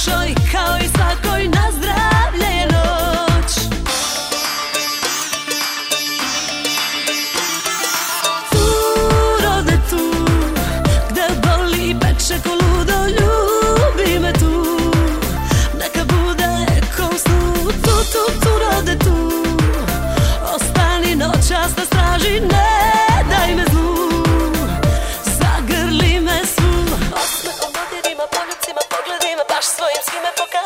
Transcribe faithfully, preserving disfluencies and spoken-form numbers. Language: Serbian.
dušoj kao i svakoj na zdravlje je noć. Tu, rode tu, gde boli i peče ko ludo, ljubi me tu, neka bude ko u snu. Tu, tu, tu, rode tu, ostani noćas na straži, ne daj me zlu, zagrli me svu. Osme o dodirima, poljubcima, pogledima, baš svojim svime pokaži.